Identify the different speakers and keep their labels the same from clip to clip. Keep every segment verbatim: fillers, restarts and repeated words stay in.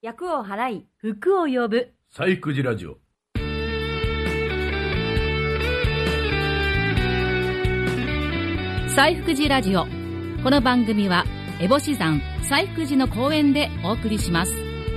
Speaker 1: 厄を払い、福を呼ぶ。
Speaker 2: 西福寺ラジオ。
Speaker 3: 西福寺ラジオ。この番組は烏帽子山西福寺の公園でお送りします。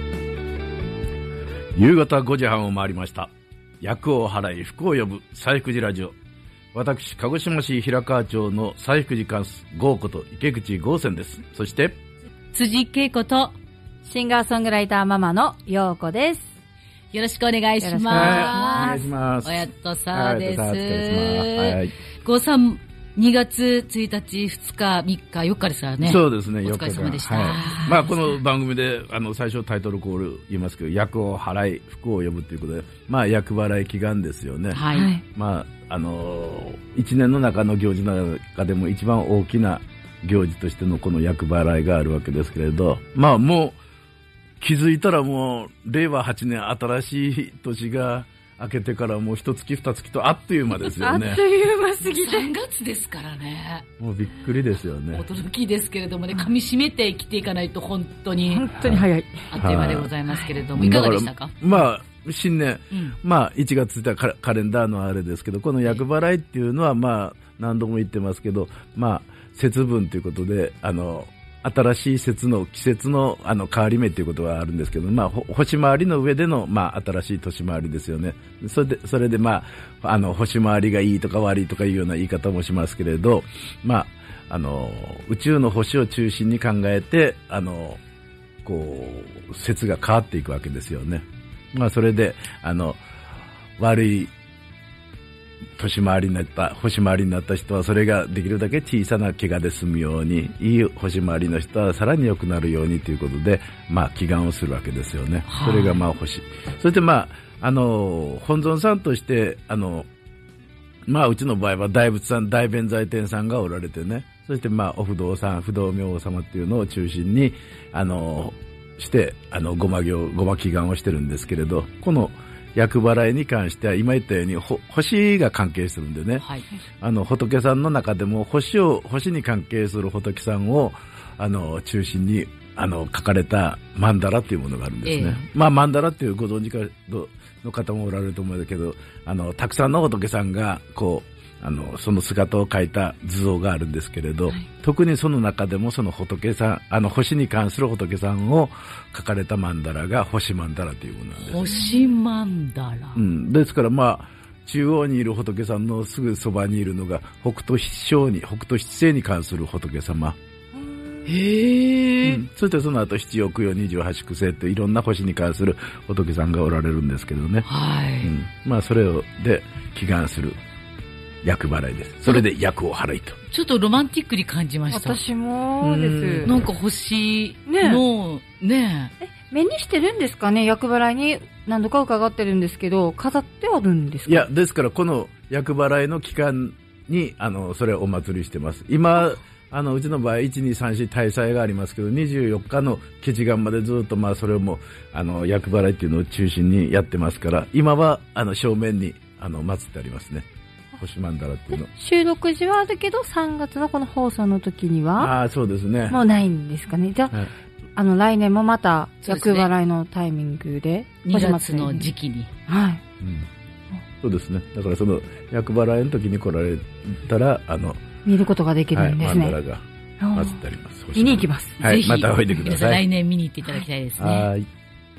Speaker 2: 夕方ごじはんを回りました。厄を払い、福を呼ぶ西福寺ラジオ。私、鹿児島市平川町の西福寺貫主豪子と池口豪泉です。そして
Speaker 3: 辻恵子と
Speaker 1: シンガーソングライターママの陽子です。
Speaker 3: よろしくお願いします。
Speaker 1: お願いし
Speaker 2: ます。
Speaker 3: おやっとさーです。
Speaker 2: おやっとさーお疲れ様。はい。
Speaker 3: 豪さん、にがつついたち、ふつか、みっか、よっかですからね。
Speaker 2: そうですね、
Speaker 3: お疲れ様でした。
Speaker 2: はい、まあ、この番組で、あの、最初タイトルコール言いますけど、厄を払い、福を呼ぶということで、まあ、厄払い祈願ですよね。
Speaker 3: はい。
Speaker 2: まあ、あのー、一年の中の行事の中でも一番大きな行事としてのこの厄払いがあるわけですけれど、まあ、もう、気づいたらもう、れいわはちねん新しい年が明けてからもう一月二月とあっという間ですよね。
Speaker 1: あっという間すぎて。
Speaker 3: さんがつですからね。
Speaker 2: もうびっくりですよね。
Speaker 3: 驚きですけれどもね、噛み締めて生きていかないと本当に。
Speaker 1: 本当に早い。
Speaker 3: あっという間でございますけれども、はい、いかがでしたか？
Speaker 2: まあ、新年、うん、まあ、いちがつついたカレンダーのあれですけど、この厄払いっていうのは、まあ、何度も言ってますけど、まあ、節分ということで、あの、新しい節の季節のあの変わり目ということがあるんですけど、まあ、星回りの上での、まあ、新しい年回りですよね。それで、それでまあ、あの、星回りがいいとか悪いとかいうような言い方もしますけれど、まあ、あの、宇宙の星を中心に考えて、あの、こう、節が変わっていくわけですよね。まあ、それで、あの、悪い、年回りになった、星回りになった人はそれができるだけ小さな怪我で済むように、いい星回りの人はさらに良くなるようにということで、まあ祈願をするわけですよね。それがまあ星。そしてまあ、あの、本尊さんとして、あの、まあうちの場合は大仏さん、大弁財天さんがおられてね、そしてまあお不動さん、不動明王様っていうのを中心に、あの、して、あの、ごま行、ごま祈願をしてるんですけれど、この厄払いに関しては今言ったように星が関係するんでね、はい、あの仏さんの中でも星を星に関係する仏さんをあの中心にあの書かれた曼荼羅というものがあるんですね。ええ、まあ曼荼羅っていうご存知かの方もおられると思うんだけど、あのたくさんの仏さんがこうあのその姿を描いた図像があるんですけれど、はい、特にその中でもその仏さん、あの星に関する仏さんを描かれた曼荼羅が星曼荼羅というものなんです、ね。
Speaker 3: 星曼荼羅。
Speaker 2: うん。ですからまあ中央にいる仏さんのすぐそばにいるのが北斗七星に、北斗七星に関する仏様。
Speaker 3: へー、うん、
Speaker 2: そしてその後七億葉二十八苦星といろんな星に関する仏さんがおられるんですけどね。
Speaker 3: はい。
Speaker 2: うん、まあそれをで祈願する。厄払いです。それで厄を払いと。
Speaker 3: ちょっとロマンティックに感じました。
Speaker 1: 私もです。
Speaker 3: なんか星の、ねえ。ねえ。
Speaker 1: え、目にしてるんですかね？厄払いに何度か伺ってるんですけど、飾ってあるんですか？
Speaker 2: いや、ですからこの厄払いの期間に、あの、それをお祭りしてます。今、あの、うちの場合、いち、に、さん、よん大祭がありますけど、にじゅうよっかのケチガンまでずっと、まあ、それをもう、あの、厄払いっていうのを中心にやってますから、今は、あの、正面に、あの、祀ってありますね。星曼荼羅っていうの。
Speaker 1: 収録時はあるけど、さんがつのこの放送の時には、
Speaker 2: ああ、そうですね。
Speaker 1: もうないんですかね。じゃあ、はい、あの、来年もまた、厄払いのタイミングで、
Speaker 3: にがつの時期に。
Speaker 1: はい。
Speaker 2: うん。そうですね。だからその、厄払いの時に来られたら、あの、
Speaker 1: 見ることができるんですね。
Speaker 2: はい、曼荼羅が祀ってあります。
Speaker 1: 見に行きます。
Speaker 2: はい、
Speaker 3: ぜひ
Speaker 2: またおいでください。
Speaker 3: 来年見に行っていただきたいですね。
Speaker 2: はい。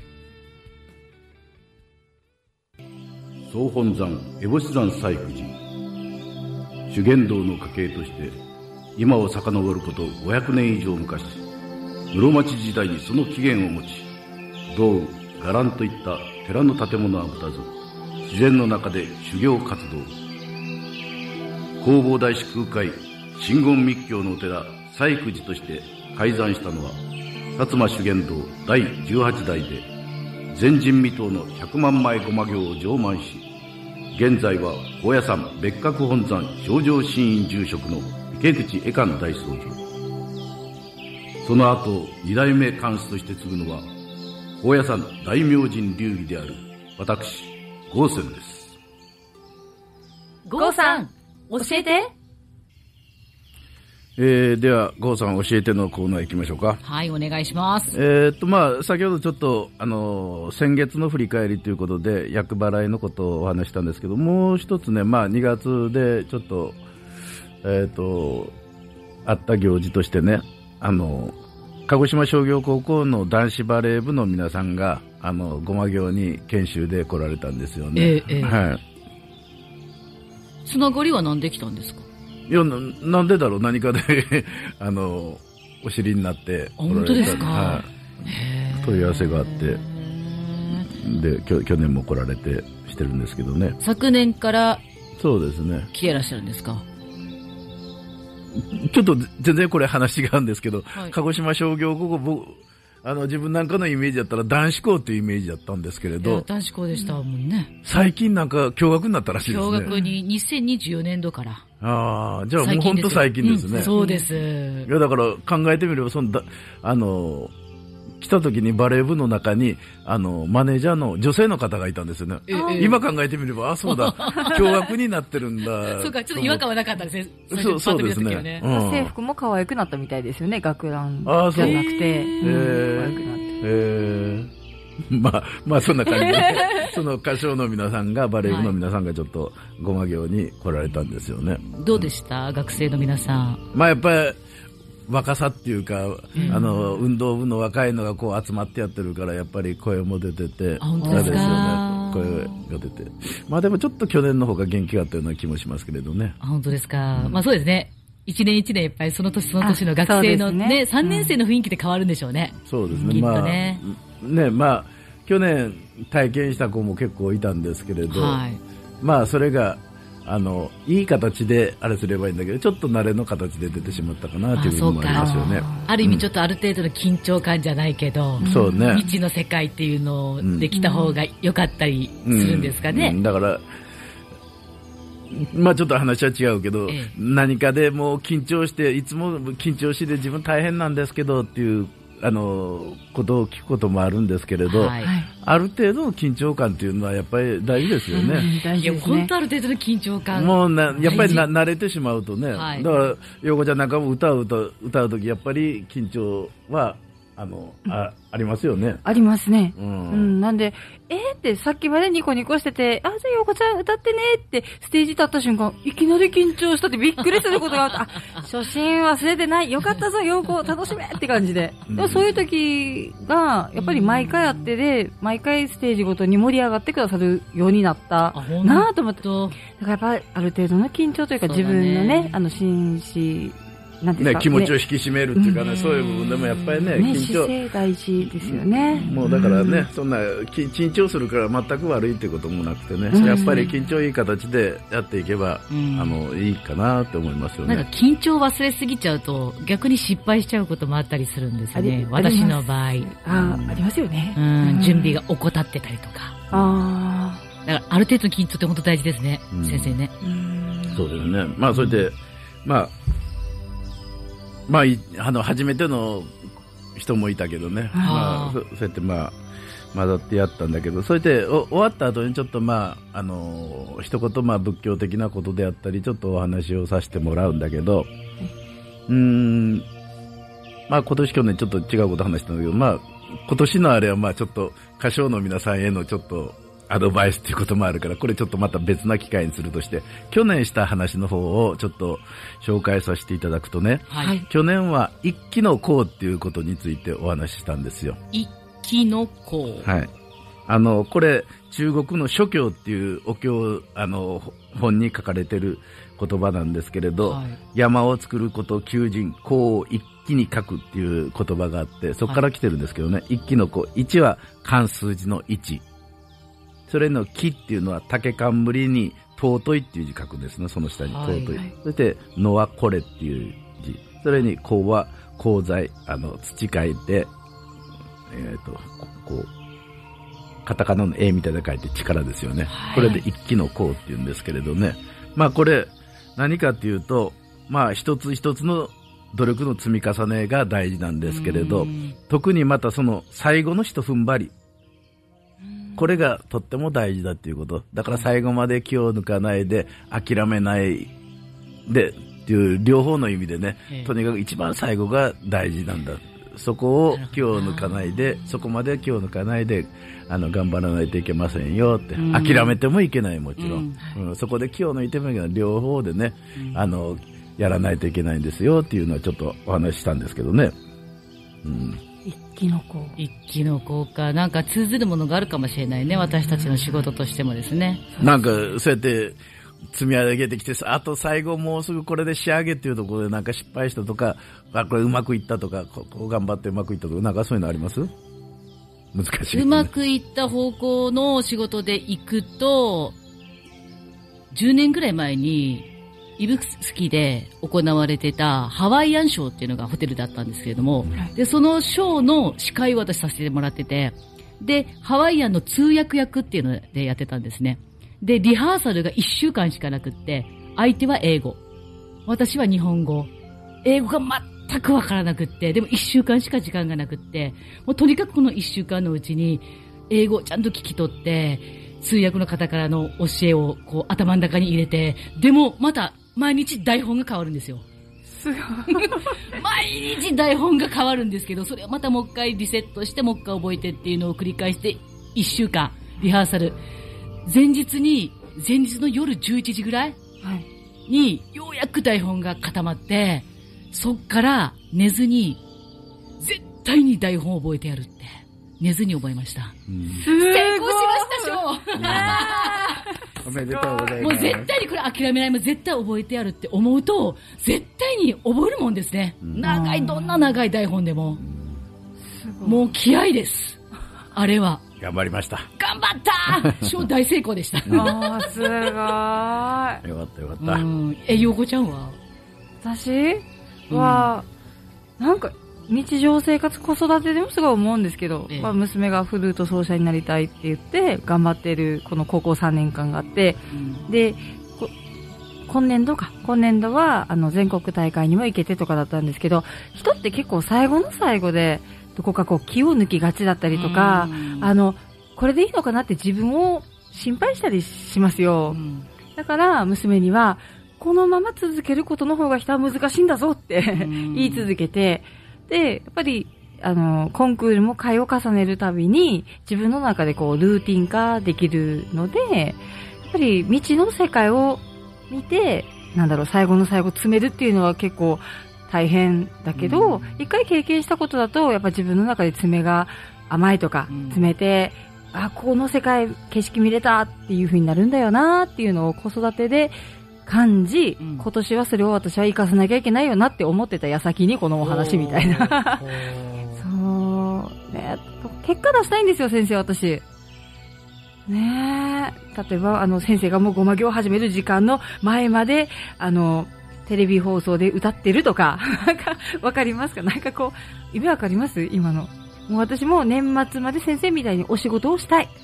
Speaker 2: 総本山、烏帽子山西福寺。修験道の家系として今を遡ることごひゃくねん以上昔、室町時代にその起源を持ち、道具、伽藍といった寺の建物は持たず、自然の中で修行活動。弘法大師空海真言密教のお寺西福寺として開山したのは、薩摩修験道だいじゅうはちだいで前人未到のひゃくまんまいごま行を上満し、現在は高野山別格本山正常真院住職の池口恵寛大僧正。その後二代目貫主として継ぐのは高野山大明神流儀である私豪泉です。
Speaker 3: 豪さん教えて。
Speaker 2: えー、では郷さん教えてのコーナー行きましょうか。
Speaker 3: はい、お願いします。
Speaker 2: えーっとまあ先ほどちょっとあの先月の振り返りということで厄払いのことをお話したんですけど、もう一つね、まあにがつでちょっとえーっとあった行事としてね、あの鹿児島商業高校の男子バレー部の皆さんがあのごま行に研修で来られたんですよね。
Speaker 3: えーえー、
Speaker 2: はい。
Speaker 3: つながりは何できたんですか？
Speaker 2: いや な, なんでだろう、何かであのお知りになって来られた。
Speaker 3: 本当ですか？
Speaker 2: はい、問い合わせがあってできょ去年も来られてしてるんですけどね。
Speaker 3: 昨年から
Speaker 2: そうですね、
Speaker 3: 来てらっしゃるんですか？
Speaker 2: ちょっと全然これ話違うんですけど、
Speaker 3: はい、
Speaker 2: 鹿児島商業高校、僕あの自分なんかのイメージだったら男子校っていうイメージだったんですけれど、
Speaker 3: 男子校でしたもんね。
Speaker 2: 最近なんか共学になったらしいですね。
Speaker 3: 共学ににせんにじゅうよねんどから。
Speaker 2: ああ、じゃあもう本当最近ですね。
Speaker 3: うん、そうです。
Speaker 2: いやだから考えてみればそのだあの来た時にバレー部の中にあのマネージャーの女性の方がいたんですよね。今考えてみれば、あ、そうだ、共学になってるんだ。
Speaker 3: そうか、ちょっと違和感はなかったですね。
Speaker 2: そうそうですね。
Speaker 1: うん、制服も可愛くなったみたいですよね、学ランじゃなくて。
Speaker 2: へー、可愛くなって。へー、まあまあそんな感じでその歌唱の皆さんがバレー部の皆さんがちょっとごま行に来られたんですよね。はい、
Speaker 3: どうでした、学生の皆さん？
Speaker 2: まあやっぱり若さっていうか、うん、あの運動部の若いのがこう集まってやってるからやっぱり声も出てて、
Speaker 3: 本当ですか？
Speaker 2: 声が出て、まあでもちょっと去年の方が元気があったような気もしますけれどね。
Speaker 3: 本当ですか？うん、まあそうですね。一年一年やっぱりその年その年の学生のね、ね、さんねん生の雰囲気で変わるんでしょうね。
Speaker 2: そうですね。
Speaker 3: きっとね。
Speaker 2: まあ、ね、まあ去年体験した子も結構いたんですけれど、はい、まあそれがあのいい形であれすればいいんだけど、ちょっと慣れの形で出てしまったかなというのもありますよね。
Speaker 3: あ, ある意味ちょっとある程度の緊張感じゃないけど、うん、そうね、未知の世界っていうのをできた方が良かったりするんですかね。
Speaker 2: うんうん、だからまあちょっと話は違うけど、ええ、何かでもう緊張していつも緊張して自分大変なんですけどっていうあのことを聞くこともあるんですけれど、はい、ある程度の緊張感っていうのはやっぱり大事ですよね。
Speaker 3: うん、大事ですね。いや本当ある程度の緊張感
Speaker 2: もうなやっぱりな慣れてしまうとね、はい、だから陽子ちゃんなんかも歌う歌う歌う時やっぱり緊張はあの、うん、あ, ありますよね。
Speaker 1: ありますね。うん。うん、なんで、えーってさっきまでニコニコしてて、あ、じゃあようこちゃん歌ってねってステージ立った瞬間、いきなり緊張したってびっくりすることがあった。あ、初心忘れてない。よかったぞ、ようこ、楽しめって感じで。うん、でもそういう時が、やっぱり毎回あってで、毎回ステージごとに盛り上がってくださるようになったなぁと思って。だからやっぱりある程度の緊張というか、自分のね、あの、心身、なん
Speaker 2: ね、気持ちを引き締めるっていうかね、うん、そういう部分でもやっぱりね、
Speaker 1: ね、
Speaker 2: 緊張
Speaker 1: 姿勢大事ですよね。
Speaker 2: もうだからね、うん、そんな緊張するから全く悪いってこともなくてね、うん、やっぱり緊張いい形でやっていけば、うん、あのいいかなって思いますよね。
Speaker 3: なんか緊張忘れすぎちゃうと逆に失敗しちゃうこともあったりするんですよね。私の場合、
Speaker 1: あ、ありますよね。
Speaker 3: うん、準備が怠ってたりとか。ああ。だからある程度の緊張って本当大事ですね、うん、先生ね。
Speaker 2: うん、そうですね。まあそれで、まあ。まあ、あの初めての人もいたけどね、まあ、そ, そうやってまあ混ざってやったんだけど、それでお終わった後にちょっとまああの一言まあ仏教的なことであったりちょっとお話をさせてもらうんだけど、うーんまあ今年去年ちょっと違うこと話したんだけど、まあ今年のあれはまあちょっと歌唱の皆さんへのちょっとアドバイスっていうこともあるから、これちょっとまた別な機会にするとして、去年した話の方をちょっと紹介させていただくとね、はい、去年は一気の功っていうことについてお話ししたんですよ。
Speaker 3: 一気の功。
Speaker 2: はい。あの、これ中国の諸経っていうお経、あの、本に書かれてる言葉なんですけれど、はい、山を作ること求人、功を一気に書くっていう言葉があって、そこから来てるんですけどね、はい、一気の功。一は漢数字の一。それの木っていうのは竹冠に尊いっていう字書くんですね、その下に尊い、はい、そして野はこれっていう字、それに功は功罪、あの土書いて、えっとこうカタカナの A みたいな書いて力ですよね、はい、これで一気の功っていうんですけれどね、まあこれ何かっていうと、まあ一つ一つの努力の積み重ねが大事なんですけれど、特にまたその最後の一踏ん張り、これがとっても大事だっていうことだから、最後まで気を抜かないで諦めないでっていう両方の意味でね、とにかく一番最後が大事なんだ。そこを気を抜かないで、そこまで気を抜かないで、あの、頑張らないといけませんよって。うん、諦めてもいけない、もちろん。うんうん、そこで気を抜いてもいけない。両方でね、うん、あの、やらないといけないんですよっていうのはちょっとお話ししたんですけどね。
Speaker 1: うん、一気の効
Speaker 3: 一気の効果。なんか通ずるものがあるかもしれないね。私たちの仕事としてもですね。
Speaker 2: なんか、そうやって、積み上げてきて、あと最後もうすぐこれで仕上げっていうところでなんか失敗したとか、あ、これうまくいったとか、ここ頑張ってうまくいったとか、なんかそういうのあります？難しい、ね。
Speaker 3: うまくいった方向の仕事で行くと、じゅうねんぐらい前に、イブスキで行われてたハワイアンショーっていうのがホテルだったんですけれども、はい、で、そのショーの司会を私させてもらってて、で、ハワイアンの通訳役っていうのでやってたんですね。で、リハーサルがいっしゅうかんしかなくって、相手は英語。私は日本語。英語が全くわからなくって、でもいっしゅうかんしか時間がなくって、もうとにかくこのいっしゅうかんのうちに、英語をちゃんと聞き取って、通訳の方からの教えをこう頭の中に入れて、でもまた毎日台本が変わるんですよ。
Speaker 1: すごい。
Speaker 3: 毎日台本が変わるんですけど、それをまたもう一回リセットして、もう一回覚えてっていうのを繰り返して、いっしゅうかんリハーサル。前日に、前日の夜じゅういちじぐらいに、ようやく台本が固まって、そっから寝ずに、絶対に台本を覚えてやるって、寝ずに覚えました。
Speaker 1: うん、成功し
Speaker 3: ましたしょ。
Speaker 2: おめでとうございます。
Speaker 3: もう絶対にこれ諦めない、もう絶対覚えてやるって思うと、絶対に覚えるもんですね。うん、長い、どんな長い台本でも。うん、もう気合です。あれは。
Speaker 2: 頑張りました。
Speaker 3: 頑張ったショー大成功でした。
Speaker 1: あー、すごい。よ
Speaker 2: かったよかった。うん、
Speaker 3: え、ようこちゃんは？
Speaker 1: 私は、うん、なんか、日常生活子育てでもすごい思うんですけど、ええ、まあ、娘がフルート奏者になりたいって言って頑張っているこの高校さんねんかんがあって、うん、で今年度か今年度はあの全国大会にも行けてとかだったんですけど、人って結構最後の最後でどこかこう気を抜きがちだったりとか、うん、あのこれでいいのかなって自分を心配したりしますよ、うん、だから娘にはこのまま続けることの方が人は難しいんだぞって言い続けて、で、やっぱり、あの、コンクールも回を重ねるたびに、自分の中でこう、ルーティン化できるので、やっぱり未知の世界を見て、なんだろう、最後の最後詰めるっていうのは結構大変だけど、うん、一回経験したことだと、やっぱ自分の中で爪が甘いとか、詰めて、うん、あ、この世界、景色見れたっていう風になるんだよなっていうのを子育てで、感じ、うん、今年はそれを私は生かさなきゃいけないよなって思ってた矢先にこのお話みたいな。そう、ね、結果出したいんですよ、先生、私。ねえ。例えば、あの、先生がもうごま行を始める時間の前まで、あの、テレビ放送で歌ってるとか、なんか、わかりますか？なんかこう、夢わかります？今の。もう私も年末まで先生みたいにお仕事をしたい。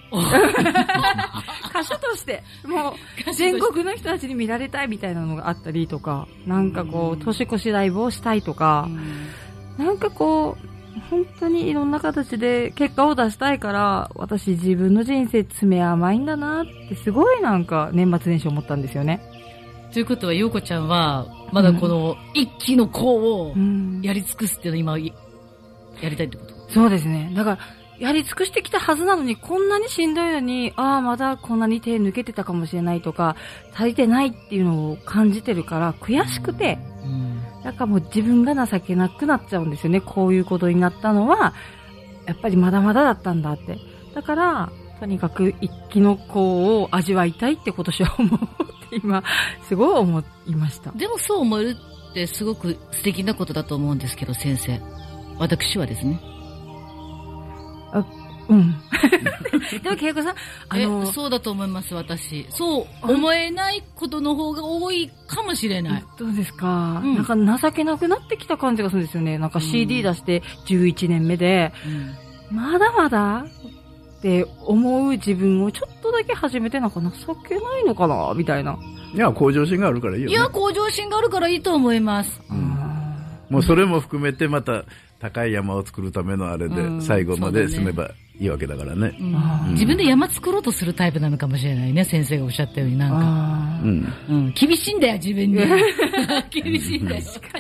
Speaker 1: 歌手としてもう全国の人たちに見られたいみたいなのがあったりとか、なんかこう年越しライブをしたいとか、なんかこう本当にいろんな形で結果を出したいから、私自分の人生爪甘いんだなってすごいなんか年末年始思ったんですよね。
Speaker 3: ということは、ようこちゃんはまだこの一期の功をやり尽くすっていうのを今やりたいってこと？
Speaker 1: そうですね。だからやり尽くしてきたはずなのに、こんなにしんどいのに、ああ、まだこんなに手抜けてたかもしれないとか、足りてないっていうのを感じてるから、悔しくて、うん、だからもう自分が情けなくなっちゃうんですよね。こういうことになったのは、やっぱりまだまだだったんだって。だから、とにかく一期の功を味わいたいって今年は思うって今、すごい思いました。
Speaker 3: でもそう思えるってすごく素敵なことだと思うんですけど、先生。私はですね。
Speaker 1: あ、うん。でも、恵子さん、
Speaker 3: あの、そうだと思います、私。そう思えないことの方が多いかもしれない。
Speaker 1: どうですか、うん、なんか情けなくなってきた感じがするんですよね。なんか シーディー 出してじゅういちねんめで、うん、まだまだって思う自分をちょっとだけ初めてなんか情けないのかなみたいな。
Speaker 2: いや、向上心があるからいいよね。
Speaker 3: いや、向上心があるからいいと思います。
Speaker 2: うん、もうそれも含めてまた、高い山を作るためのあれで最後まで進めばいいわけだからね、
Speaker 3: うんうん、自分で山作ろうとするタイプなのかもしれないね、先生がおっしゃったようになんか、うんうん、厳しいんだよ自分に厳しいんだよ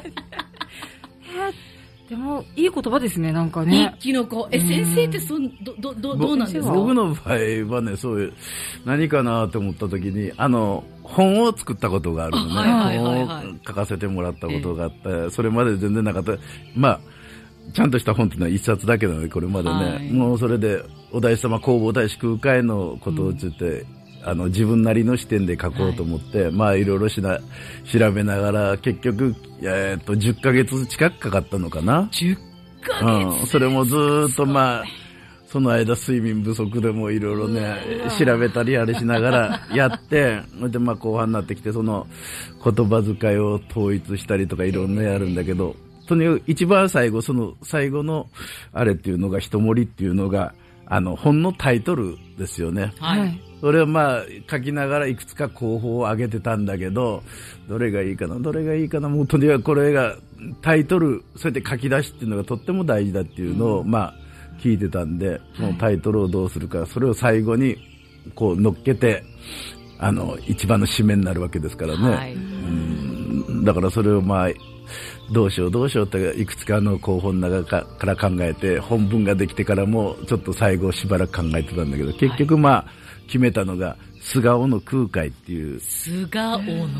Speaker 1: でもいい言葉ですね、なんかね。
Speaker 3: 一気の子。え、先生ってそんどどどどうなんですか？
Speaker 2: 僕の場合はね、そういう何かなと思った時に、あの本を作ったことがあるのね。はいはいはいはい、本を書かせてもらったことがあって、えー、それまで全然なかった。まあちゃんとした本っていうのは一冊だけなので、これまでね、はい、もうそれでお大師様弘法大師空海のことをついて。うん、あの自分なりの視点で書こうと思って、はい、まあいろいろしな調べながら結局、えー、っとじゅっかげつ近くかかったのかな。
Speaker 3: じゅっかげつ、
Speaker 2: うん、それもずーっとまあその間睡眠不足でもいろいろね調べたりあれしながらやってでまあ後半になってきてその言葉遣いを統一したりとかいろんなやるんだけど、とにかく一番最後その最後のあれっていうのが一盛りっていうのがあの本のタイトルですよね。はい。それをまあ書きながらいくつか候補を上げてたんだけど、どれがいいかなどれがいいかなもうとにかくこれがタイトルそうやって書き出しっていうのがとっても大事だっていうのを、うん、まあ聞いてたんで、もうタイトルをどうするかそれを最後にこう乗っけてあの一番の締めになるわけですからね。はい、うん、だからそれをまあどうしようどうしようっていくつかの候補の中から考えて本文ができてからもちょっと最後しばらく考えてたんだけど、結局まあ決めたのが菅生の空海っていう
Speaker 3: 菅生の空海、うん、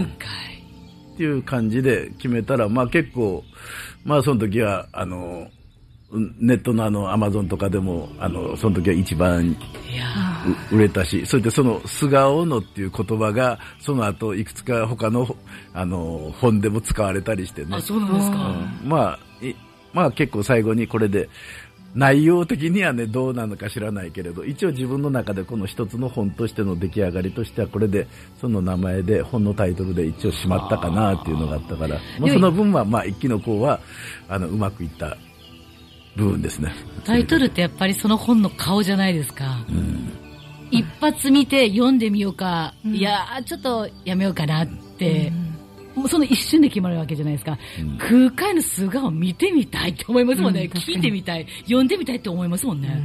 Speaker 2: っていう感じで決めたら、まあ結構まあその時はあのネットのあのアマゾンとかでもあのその時は一番売れたし、それでその菅生のっていう言葉がその後いくつか他のあの本でも使われたりしてね。
Speaker 3: あ、そうなんですか。
Speaker 2: うん、まあまあ結構最後にこれで内容的にはねどうなのか知らないけれど、一応自分の中でこの一つの本としての出来上がりとしてはこれでその名前で本のタイトルで一応締まったかなっていうのがあったから、まあ、その分はまあ一気の子はあのうまくいった部分ですね。
Speaker 3: タイトルってやっぱりその本の顔じゃないですか。うん、一発見て読んでみようか、うん、いやちょっとやめようかなって、うん、もうその一瞬で決まるわけじゃないですか。うん、空海の素顔を見てみたいって思いますもんね。うん、聞いてみたい、読んでみたいって思いますもんね。うん、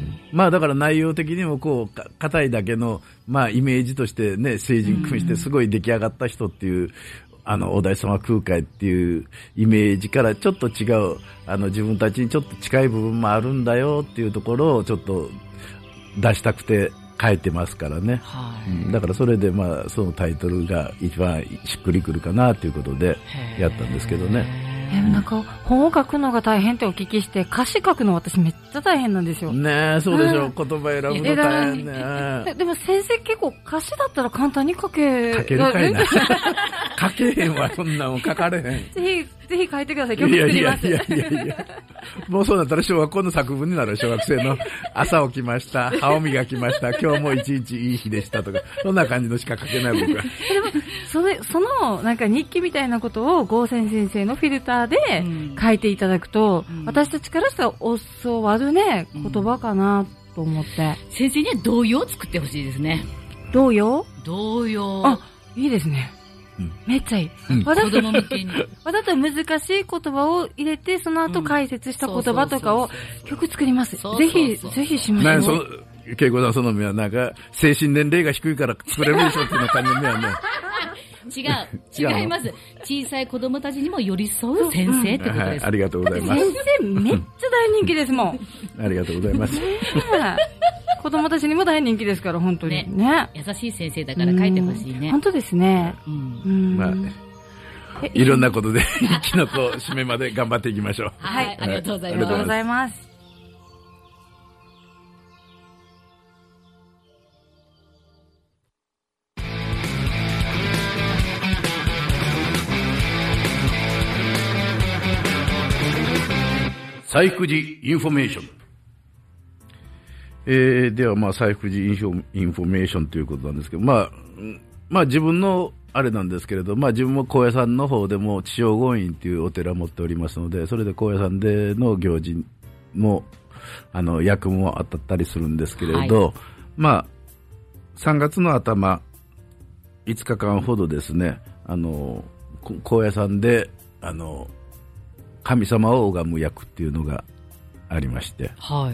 Speaker 2: まあだから内容的にもこう硬いだけのまあイメージとしてね成人君してすごい出来上がった人っていう。あのお大師様空海っていうイメージからちょっと違うあの自分たちにちょっと近い部分もあるんだよっていうところをちょっと出したくて書いてますからね。はい、うん、だからそれでまあそのタイトルが一番しっくりくるかなということでやったんですけどね。
Speaker 1: えなんか本を書くのが大変ってお聞きして、歌詞書くの私めっちゃ大変なんですよ。
Speaker 2: ねえ、そうでしょ、うん、言葉選ぶの大変ね。
Speaker 1: でも先生結構歌詞だったら簡単に書け
Speaker 2: 書けるかいな書けへんわ、そんなもん書かれへん。
Speaker 1: ぜひぜひ書いてください。曲作ります。いやいやいやいや
Speaker 2: もうそうなったら小学校の作文になる。小学生の朝起きました、歯を磨きました、今日も一日いい日でしたとか、そんな感じのしか書けない僕は。でも
Speaker 1: それそのなんか日記みたいなことを郷泉先生のフィルターで書いていただくと、うん、私たちからしたら教わるね言葉かなと思って、
Speaker 3: うん、先生には童謡を作ってほしいですね。
Speaker 1: 童謡
Speaker 3: 童謡
Speaker 1: あいいですね。うん、めっちゃいい。
Speaker 3: うん、子供向けに。
Speaker 1: わざと難しい言葉を入れて、その後解説した言葉とかを曲作ります。ぜひ、ぜひしましょう。
Speaker 2: 何その、恵子さんその目はなんか、精神年齢が低いから作れるでしょっていうの感じの目はね。
Speaker 3: 違う。違います。小さい子供たちにも寄り添う先生ってことです。はい、
Speaker 2: ありがとうございます。
Speaker 1: 先生めっちゃ大人気ですもん。
Speaker 2: ありがとうございます。
Speaker 1: 子供たちにも大人気ですから本当にね。
Speaker 3: ね優しい先生だから書いてほしいね。
Speaker 1: 本当ですね。うん。
Speaker 2: まあいろんなことで一気の子締めまで頑張っていきましょう。
Speaker 3: はい、ありがとうございます。
Speaker 1: ありがとうございます。
Speaker 2: 西福寺インフォメーション。えー、ではまあ西福寺インフォ、インフォメーションということなんですけど、まあ、まあ自分のあれなんですけれど、まあ自分も高野山の方でも地正権院というお寺を持っておりますので、それで高野山での行事も、あの、役も当たったりするんですけれど、はい、まあ、さんがつの頭、いつかかんほどですね、あの、高野山で、あの、神様を拝む役っていうのがありまして、
Speaker 3: はい。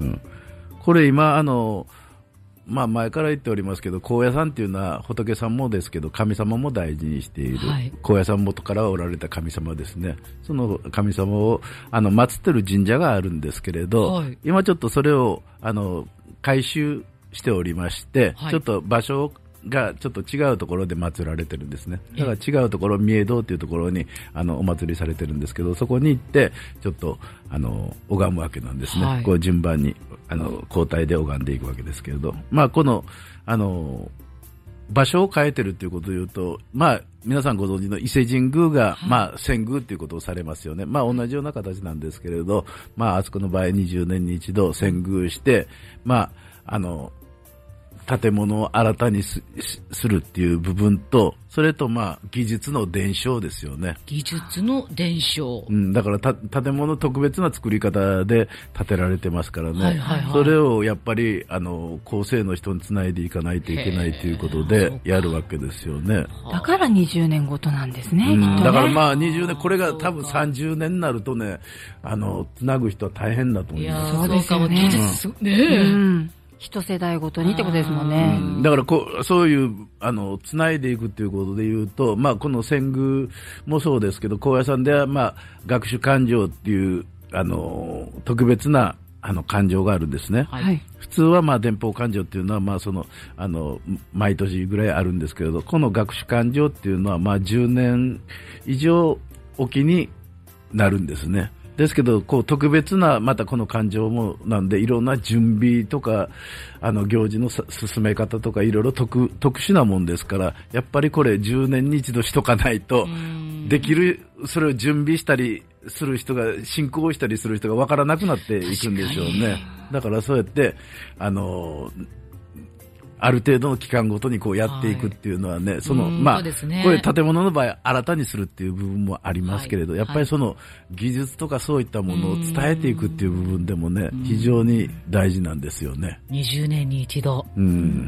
Speaker 2: うん、これ今あのまあ、前から言っておりますけど、高野山っていうのは仏さんもですけど神様も大事にしている、はい、高野山元からおられた神様ですね。その神様をあの祀ってる神社があるんですけれど、はい、今ちょっとそれをあの改修しておりまして、はい、ちょっと場所がちょっと違うところで祀られてるんですね。だから違うところ、三重堂というところにあのお祭りされてるんですけど、そこに行ってちょっとあの拝むわけなんですね、はい、こう順番にあの交代で拝んでいくわけですけれど、まあ、このあの場所を変えてるということを言うと、まあ、皆さんご存知の伊勢神宮が、はい、まあ、遷宮ということをされますよね。まあ、同じような形なんですけれど、まあ、あそこの場合にじゅうねんに一度遷宮して、まあ、あの建物を新たに す, するっていう部分と、それとまあ技術の伝承ですよね。
Speaker 3: 技術の伝承、
Speaker 2: うん、だからた建物特別な作り方で建てられてますからね、はいはいはい、それをやっぱりあの後世の人につないでいかないといけないということでやるわけですよね。
Speaker 1: だからにじゅうねんごとなんですね、
Speaker 2: うん、
Speaker 1: きっとね。
Speaker 2: だからまあにじゅうねん、これが多分さんじゅうねんになるとね、あのつなぐ人は大変だと思います。
Speaker 1: そうですよね、うんねえ、うん一世代ごとにってことですもんね。
Speaker 2: うん、だからこうそういうあのつないでいくということでいうと、まあ、この遷宮もそうですけど、高野山では、まあ、学習勘定っていうあの特別なあの勘定があるんですね。はい、普通はまあ電報勘定っていうのはまあそのあの毎年ぐらいあるんですけれど、この学習勘定っていうのはまあじゅうねん以上おきになるんですね。ですけど、こう特別なまたこの勘定もなんで、いろんな準備とかあの行事の進め方とかいろいろ 特, 特殊なもんですから、やっぱりこれじゅうねんに一度しとかないとできる、それを準備したりする人が進行したりする人が分からなくなっていくんでしょうね。だからそうやってあのある程度の期間ごとにこうやっていくっていうのはね、はい、そのまあ、ね、これ建物の場合新たにするっていう部分もありますけれど、はい、やっぱりその技術とかそういったものを伝えていくっていう部分でもね、非常に大事なんですよね。
Speaker 3: にじゅうねんに一度、うん、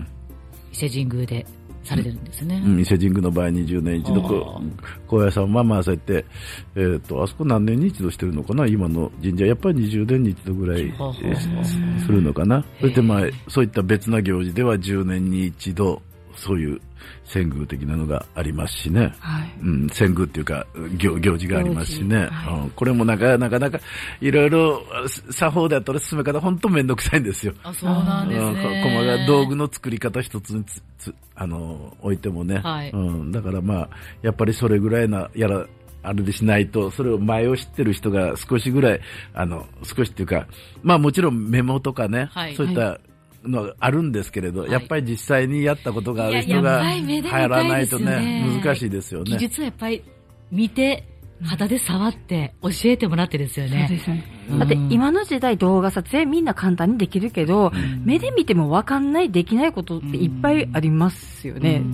Speaker 3: 伊勢神宮でされてるんですね。
Speaker 2: うん、伊勢神宮の場合にじゅうねん一度、高野山はまあそうやって、えー、とあそこ何年に一度してるのかな、今の神社やっぱりにじゅうねんに一度ぐらいするのかな。そしてまあそういった別な行事ではじゅうねんに一度そういう遷宮的なのがありますしね、はい、うん、遷宮っていうか 行, 行事がありますしね、はい、うん、これもなかなかなかいろいろ作法であったら進め方本当めんどくさいんですよ。
Speaker 3: あ、そうなんですね。
Speaker 2: 細かい道具の作り方一つにつつあの置いてもね、はい、うん、だからまあやっぱりそれぐらいなやらあれでしないと、それを前を知ってる人が少しぐらいあの少しっていうか、まあもちろんメモとかね、はい、そういった、はいのがあるんですけれど、はい、やっぱり実際にやったことがある人が入らないとね、難しいですよね。
Speaker 3: 技術はやっぱり見て肌で触って教えてもらってですよね。
Speaker 1: そうですよね。だって今の時代動画撮影みんな簡単にできるけど、うん、目で見ても分かんないできないことっていっぱいありますよね。うん、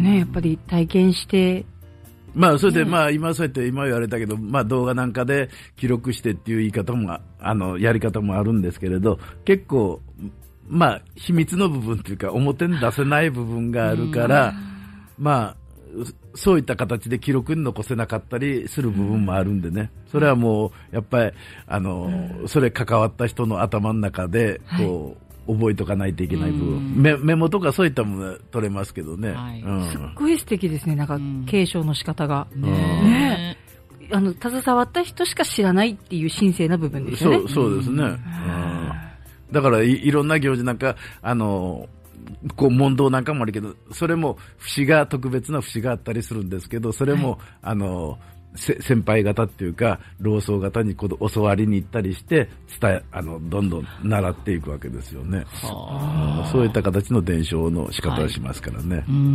Speaker 1: ね、やっぱり体験して
Speaker 2: まあそれでまあ今そうやって今言われたけど、まあ動画なんかで記録してっていう言い方もあのやり方もあるんですけれど、結構まあ秘密の部分というか表に出せない部分があるから、まあそういった形で記録に残せなかったりする部分もあるんでね、それはもうやっぱりあのそれ関わった人の頭の中でこう覚えとかないといけない部分、メ, メモとかそういったもの取れますけどね、はい、うん、
Speaker 1: すっごい素敵ですね、なんか継承の仕方が、うん、ねえ、あの携わった人しか知らないっていう神聖な部分ですよね。
Speaker 2: そう、そうですね、うん、だから い, いろんな行事なんかあのこう問答なんかもあるけど、それも節が特別な節があったりするんですけど、それも、はい、あの先輩方っていうか老僧方にこう教わりに行ったりして伝えあのどんどん習っていくわけですよね。そういった形の伝承の仕方をしますからね、はい、うーん、うん、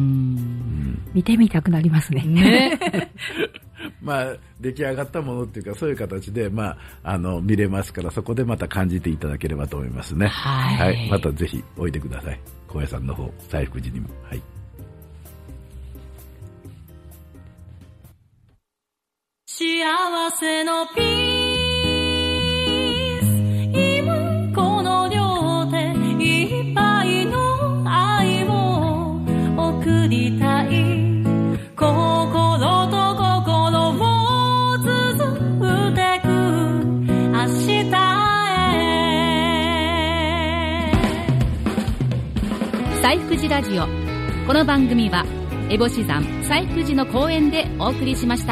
Speaker 1: 見てみたくなりますね。ね
Speaker 2: まあ出来上がったものっていうかそういう形で、まあ、あの見れますから、そこでまた感じていただければと思いますね。はい、はい、またぜひおいでください、高野山の方西福寺にも。はい、
Speaker 4: 幸せのピース、今この両手いっぱいの愛を送りたい、心と心を綴ってく明日へ
Speaker 3: 西福寺ラジオ。この番組は烏帽子山西福寺の公園でお送りしました。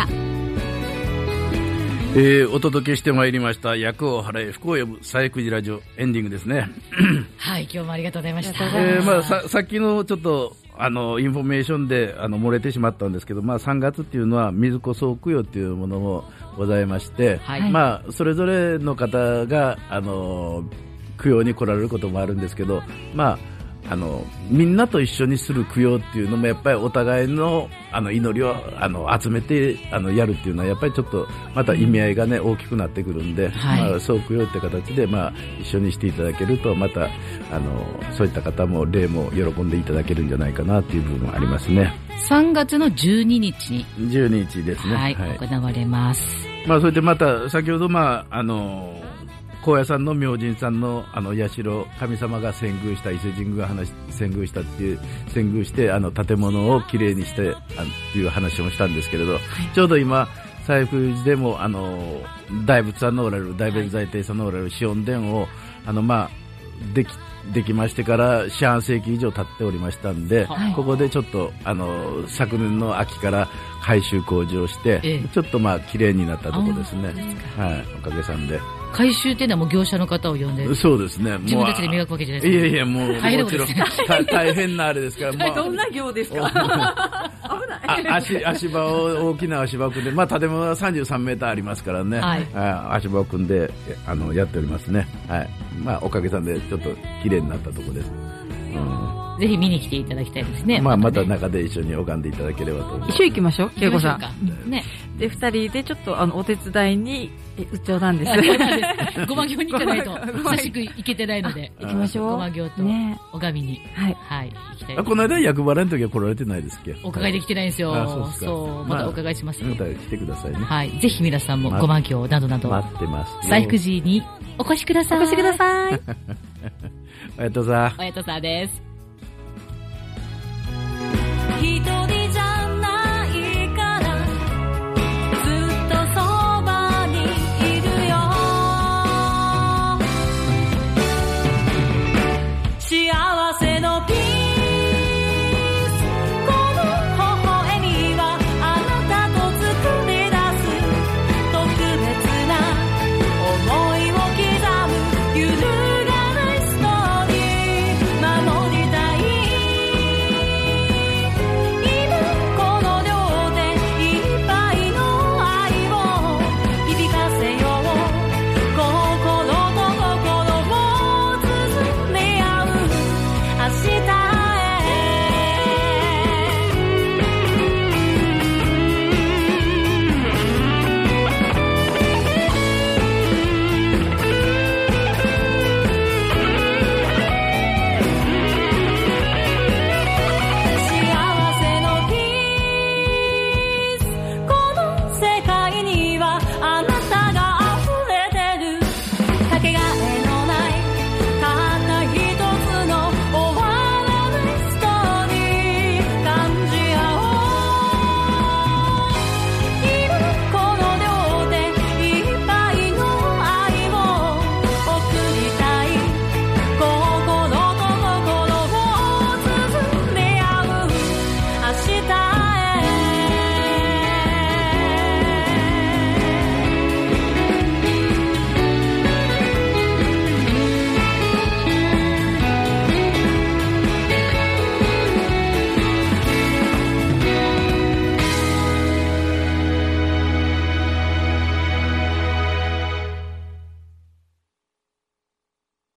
Speaker 2: えー、お届けしてまいりました厄を払え福を呼ぶ西福寺ラジオエンディングですね。
Speaker 3: はい、今日もありがとうございました。
Speaker 2: えーまあ、さ, さっきのちょっとあのインフォメーションであの漏れてしまったんですけど、まあ、さんがつっていうのは水子総供養っていうものもございまして、はい、まあ、それぞれの方があの供養に来られることもあるんですけど、まああのみんなと一緒にする供養っていうのもやっぱりお互いのあの祈りをあの集めてあのやるっていうのはやっぱりちょっとまた意味合いがね大きくなってくるんで、はい、まあ、総供養って形で、まあ、一緒にしていただけるとまたあのそういった方も霊も喜んでいただけるんじゃないかなっていう部分もありますね。
Speaker 3: さんがつのじゅうににちに
Speaker 2: じゅうににちですね、
Speaker 3: はいはい、行われます。
Speaker 2: まあ、それでまた先ほど、まあ、あの高野山の明神さんのあの社神様が遷宮した伊勢神宮が話遷宮したっていう遷宮してあの建物をきれいにしてあっていう話もしたんですけれど、はい、ちょうど今西福寺でもあの大仏さんのおられる大弁財天さんのおられる紫音殿をあの、まあ、できできましてから四半世紀以上経っておりましたんで、はい、ここでちょっとあの昨年の秋から改修工事をして、ええ、ちょっとまあ綺麗になったところですね。はい、おかげさんで。
Speaker 3: 改修っていうのはもう業者の方を呼んで、
Speaker 2: そうですね、
Speaker 3: 自分たちで磨くわけじゃないですか。
Speaker 2: いやいや、もう
Speaker 3: 大変ですね。
Speaker 2: 大変なあれですから、
Speaker 1: まあ、どんな業ですか。危ない。
Speaker 2: あ足足場を大きな足場を組んで、まあ建物はさんじゅうさんメーターありますからね、はい、あ足場を組んであのやっておりますね。はい、まあおかげさんでちょっと綺麗になったところです。うん、ぜ
Speaker 3: ひ見に来ていただきたいですね。
Speaker 2: まあ、また中で一緒に拝んでいただければと思います。
Speaker 1: 一緒行きましょう、恵子さ
Speaker 3: ん。ね。
Speaker 1: で、二人でちょっとあのお手伝いに、え、うちょなんです。
Speaker 3: ごま行に行かないと、久しく行けてないので。
Speaker 1: 行きましょう。
Speaker 3: ごま行と、拝みに。はい。はい。行きたい。
Speaker 2: この間、厄払いの時は来られてないですっけ？
Speaker 3: お伺いできてないんですよ。
Speaker 2: あ、そうですか。
Speaker 3: そう。またお伺いします。
Speaker 2: また来てくださいね。
Speaker 3: はい。ぜひ皆さんもごま行などなど。
Speaker 2: 待ってます。
Speaker 3: 西福寺にお越しください。
Speaker 1: お越しください。
Speaker 2: おやとさ。
Speaker 3: おやとさです。